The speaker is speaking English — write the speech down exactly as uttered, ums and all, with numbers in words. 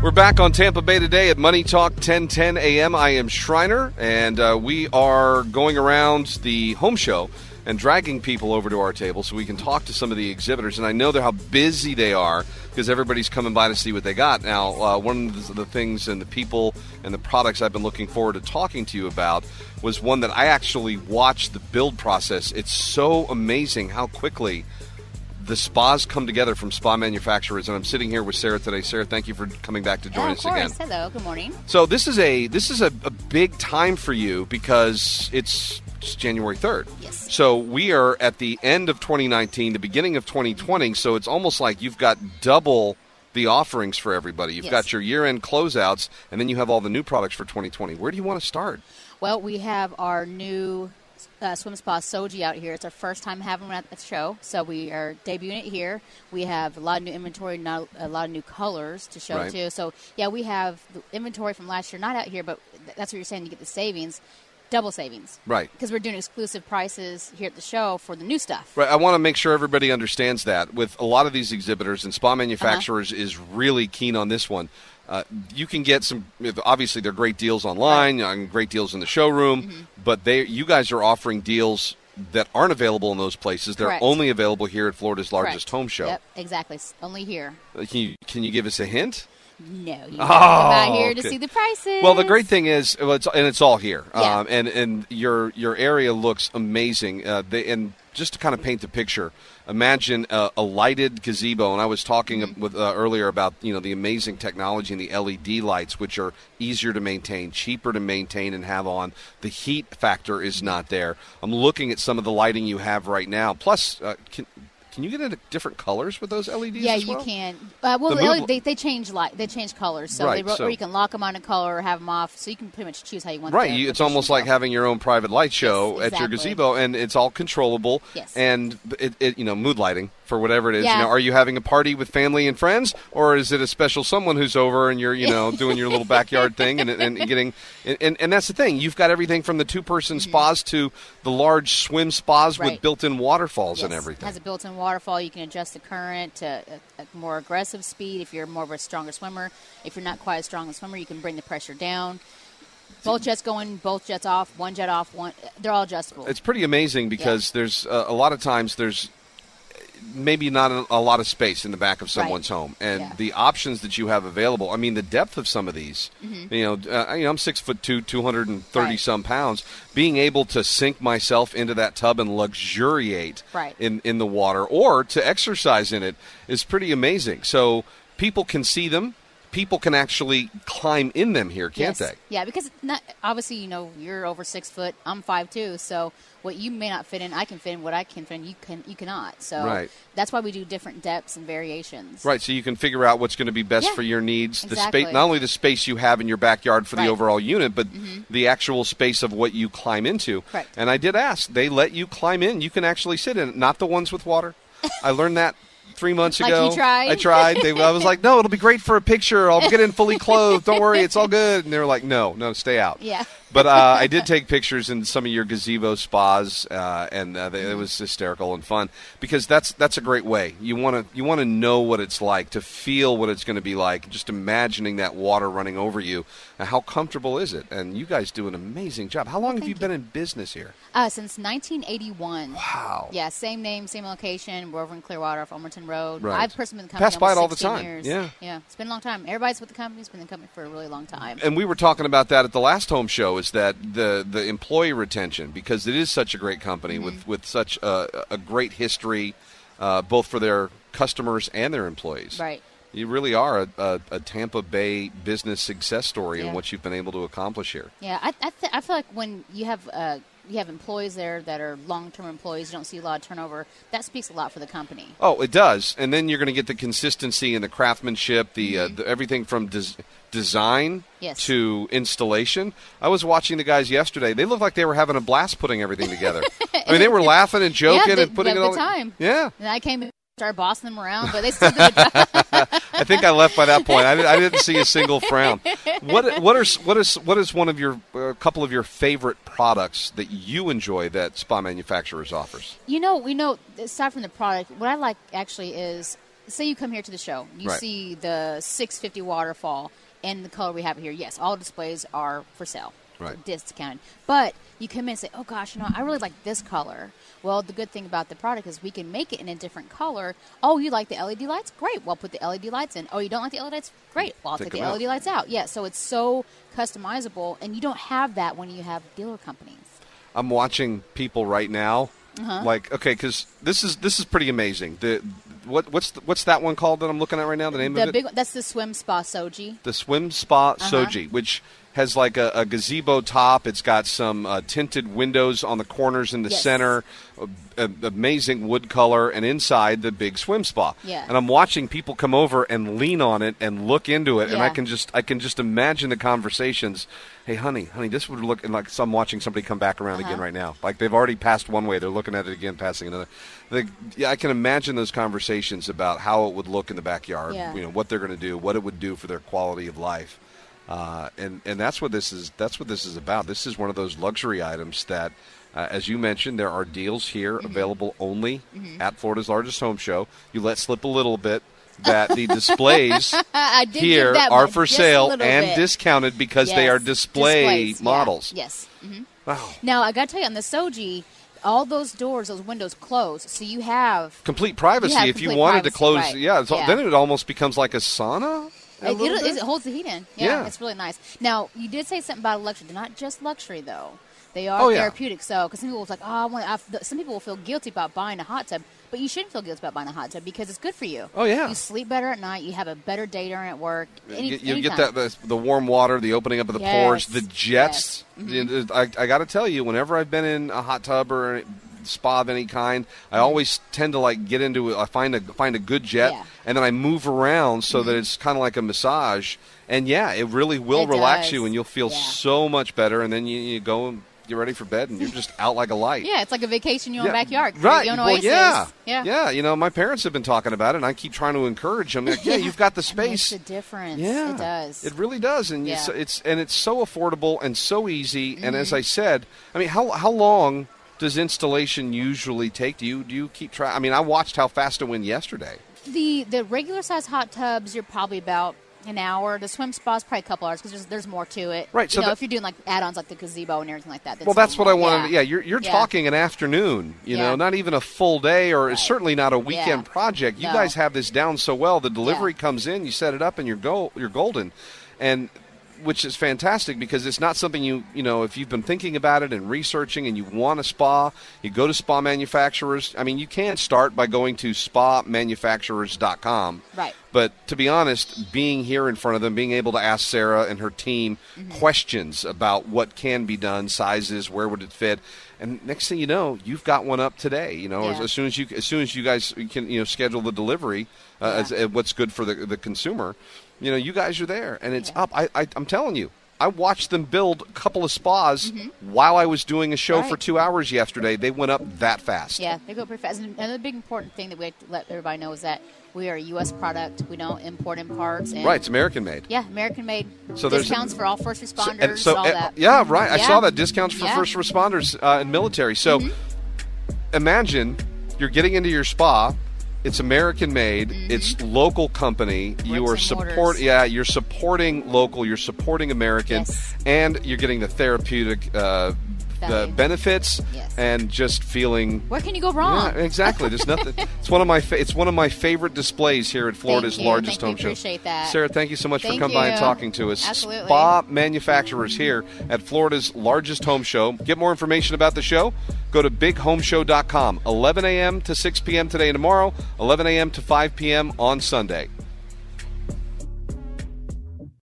We're back on Tampa Bay today at Money Talk ten ten A M. I am Schreiner, and uh, we are going around the home show and dragging people over to our table so we can talk to some of the exhibitors. And I know they're how busy they are because everybody's coming by to see what they got. Now, uh, one of the things and the people and the products I've been looking forward to talking to you about was one that I actually watched the build process. It's so amazing how quickly the spas come together from spa manufacturers, and I'm sitting here with Sarah today. Sarah, thank you for coming back to join yeah, us again. Of course. Hello. Good morning. So this is a this is a, a big time for you because it's, it's January third. Yes. So we are at the end of twenty nineteen, the beginning of twenty twenty. So it's almost like you've got double the offerings for everybody. You've yes. got your year-end closeouts, and then you have all the new products for twenty twenty. Where do you want to start? Well, we have our new Uh, swim spa Soji out here. It's our first time having one at the show, so we are debuting it here. We have a lot of new inventory, not a lot of new colors to show right. too. So yeah, we have the inventory from last year not out here, but that's what you're saying. You get the savings, double savings, right? Because we're doing exclusive prices here at the show for the new stuff. Right. I want to make sure everybody understands that. With a lot of these exhibitors and spa manufacturers uh-huh. is really keen on this one. Uh, you can get some, obviously they're great deals online, right. and great deals in the showroom, mm-hmm. but they, you guys are offering deals that aren't available in those places. They're Correct. only available here at Florida's largest Correct. home show. Yep, exactly. Only here. Can you, can you give us a hint? No, you oh, come out here okay. to see the prices. Well, the great thing is, well, it's, and it's all here, yeah. um, and and your your area looks amazing. Uh, they, and just to kind of paint the picture, imagine a, a lighted gazebo. And I was talking mm-hmm. with uh, earlier about you know the amazing technology and the L E D lights, which are easier to maintain, cheaper to maintain and have on. The heat factor is not there. I'm looking at some of the lighting you have right now. Plus, uh, can, Can you get into different colors with those L E Ds? Yeah, as well? you can. Uh, well, The the mood- L E D, they they change light. They change colors, so, Right, they, ro- so- or you can lock them on a color or have them off. So you can pretty much choose how you want. Right, the you, it's location almost to like go. having your own private light show Yes, at your exactly. gazebo, and it's all controllable. Yes. And it, it, you know, mood lighting for whatever it is. Yeah. You know, are you having a party with family and friends, or is it a special someone who's over and you're, you know, doing your little backyard thing and, and getting? And, and that's the thing. You've got everything from the two-person Mm-hmm. spas to the large swim spas Right. with built-in waterfalls Yes, and everything. It has a built-in waterfall. You can adjust the current to a, a more aggressive speed if you're more of a stronger swimmer. If you're not quite as strong a swimmer, you can bring the pressure down. Both jets going, both jets off, one jet off, one. They're all adjustable. It's pretty amazing because yeah. there's uh, a lot of times there's maybe not a, a lot of space in the back of someone's right. home, and yeah. the options that you have available. I mean, the depth of some of these. Mm-hmm. You know, uh, you know, I'm six foot two, two hundred and thirty right. some pounds. Being able to sink myself into that tub and luxuriate right. in in the water, or to exercise in it, is pretty amazing. So people can see them. People can actually climb in them here, can't yes. they? Yeah, because not, obviously, you know, you're over six foot. I'm five two, so what you may not fit in, I can fit in. What I can fit in, you can you cannot. So right. that's why we do different depths and variations. Right, so you can figure out what's going to be best yeah. for your needs. Exactly. The space, not only the space you have in your backyard for right. the overall unit, but mm-hmm. the actual space of what you climb into. Correct. And I did ask; they let you climb in. You can actually sit in it, not the ones with water. I learned that. Three months like ago, you tried? I tried. They, I was like, "No, it'll be great for a picture. I'll get in fully clothed. Don't worry, it's all good." And they were like, "No, no, stay out." Yeah. But uh, I did take pictures in some of your gazebo spas, uh, and uh, they, it was hysterical and fun because that's that's a great way. You want to you want to know what it's like, to feel what it's going to be like. Just imagining that water running over you. Uh, how comfortable is it? And you guys do an amazing job. How long well, have you, you been in business here? Uh, since nineteen eighty-one. Wow. Yeah, same name, same location. We're over in Clearwater off Almerton Road. Right. I've personally been with the company Pass by it all the sixteen time. Years. Yeah. Yeah, it's been a long time. Everybody's with the company. It's been with the company for a really long time. And we were talking about that at the last home show, is that the the employee retention, because it is such a great company mm-hmm. with, with such a, a great history, uh, both for their customers and their employees. Right. You really are a, a, a Tampa Bay business success story yeah. in what you've been able to accomplish here. Yeah, I I, th- I feel like when you have uh, you have employees there that are long-term employees, you don't see a lot of turnover. That speaks a lot for the company. Oh, it does. And then you're going to get the consistency and the craftsmanship, the, mm-hmm. uh, the everything from des- design yes. to installation. I was watching the guys yesterday. They looked like they were having a blast putting everything together. I mean, they were laughing and joking yeah, they, and putting they it all. Good time. Yeah. And I came in and started bossing them around, but they still did a job. I think I left by that point. I, did, I didn't see a single frown. What what are what is what is one of your a uh, couple of your favorite products that you enjoy that spa manufacturers offers? You know, we know aside from the product, what I like actually is say you come here to the show, you Right. see the six fifty waterfall and the color we have here. Yes, all displays are for sale. Right. Discounted. But you come in and say, oh, gosh, you know, I really like this color. Well, the good thing about the product is we can make it in a different color. Oh, you like the L E D lights? Great. Well, put the L E D lights in. Oh, you don't like the L E D lights? Great. Well, I'll Take take the them out. L E D lights out. Yeah, so it's so customizable, and you don't have that when you have dealer companies. I'm watching people right now. Uh-huh. Like, okay, because this is this is pretty amazing. The what what's the, what's that one called that I'm looking at right now? The name The of it? big one, that's the Swim Spa Soji. The Swim Spa Uh-huh. Soji, which has like a, a gazebo top. It's got some uh, tinted windows on the corners in the Yes. center, a, a, amazing wood color, and inside the big swim spa. Yeah. And I'm watching people come over and lean on it and look into it, and I Yeah. can just I can just imagine the conversations. Hey, honey, honey, this would look like so I'm watching somebody come back around Uh-huh. again right now. Like they've already passed one way, they're looking at it again, passing another. The, yeah, I can imagine those conversations about how it would look in the backyard. Yeah. You know what they're going to do, what it would do for their quality of life. Uh, and and that's what this is. That's what this is about. This is one of those luxury items that, uh, as you mentioned, there are deals here Mm-hmm. available only at Florida's largest home show. You let slip a little bit that the displays I did here give that are much, for just a sale little and bit. discounted because they Yes. are display Displays, yeah. models. Yes. hmm Wow. Now, I got to tell you, on the Soji, all those doors, those windows close, so you have Complete privacy. You have If you complete wanted to privacy, close, right. yeah, it's, Yeah. then it almost becomes like a sauna. a It, little it, bit? it holds the heat in. Yeah, Yeah. it's really nice. Now, you did say something about luxury. They're not just luxury, though. They are Oh, yeah. therapeutic. So, because some people will like, oh, I want. I, some people will feel guilty about buying a hot tub, but you shouldn't feel guilty about buying a hot tub because it's good for you. Oh, yeah. You sleep better at night. You have a better day during at work. Any, you, you get anytime. that the, the warm water, the opening up of the Yes, pores, the jets. yes. Mm-hmm. I, I got to tell you, whenever I've been in a hot tub or a spa of any kind, I Mm-hmm. always tend to like get into. I find a find a good jet, Yeah. and then I move around so Mm-hmm. that it's kind of like a massage. And yeah, it really will It relax does. you, and you'll feel Yeah. so much better. And then you, you go and get ready for bed, and you're just out like a light. Yeah, it's like a vacation in your own backyard. Right. Your own Well, oasis. yeah. Yeah. Yeah. You know, my parents have been talking about it, and I keep trying to encourage them. Like, yeah, you've got the It makes space. a difference. Yeah, It does. It really does, and you Yeah. s it's and it's so affordable and so easy. And Mm-hmm. as I said, I mean, how how long does installation usually take? Do you do you keep track? I mean, I watched how fast it went yesterday. The the regular size hot tubs, you're probably about an hour. The swim spa's probably a couple hours because there's, there's more to it. Right, so You know, that- if you're doing like add-ons like the gazebo and everything like that. Well, that's what I wanted. Yeah. Yeah, you're you're Yeah. talking an afternoon. You Yeah. know, not even a full day, or Right. certainly not a weekend Yeah. project. You No. guys have this down so well. The delivery Yeah. comes in, you set it up, and you're go you're golden, and which is fantastic because it's not something you you know if you've been thinking about it and researching and you want a spa, you go to spa manufacturers. I mean, you can start by going to spa manufacturers dot com. Right. But to be honest, being here in front of them, being able to ask Sarah and her team Mm-hmm. questions about what can be done, sizes, where would it fit, and next thing you know, you've got one up today. You know, as, Yeah. as soon as you as soon as you guys can you know schedule the delivery, uh, Yeah. as, uh, what's good for the the consumer, you know, you guys are there, and it's Yeah. up. I, I I'm telling you. I watched them build a couple of spas while I was doing a show Mm-hmm. Right. for two hours yesterday. They went up that fast. Yeah, they go pretty fast. And another big important thing that we have to let everybody know is that we are a U S product. We don't import in parts. And Right, it's American made. Yeah, American made. So there's- Discounts for all first So- responders, and so, all uh, that. yeah, right. I Yeah. saw that discounts for Yeah. first responders uh, and military. So imagine you're getting into your spa. It's American made. It's local company. you are and support. mortars. Yeah, you're supporting local. You're supporting American, Yes. and you're getting the therapeutic uh, the Value. benefits Yes. and just feeling. Where can you go wrong? Yeah, exactly. There's nothing. It's one of my. Fa- it's one of my favorite displays here at Florida's you. largest Thank you. home show. Appreciate that. Sarah, thank you so much for Thank coming by and you. talking to us. Absolutely. Spa manufacturers here at Florida's largest home show. Get more information about the show. Go to big home show dot com. eleven a.m. to six p.m. today and tomorrow. eleven a.m. to five p.m. on Sunday.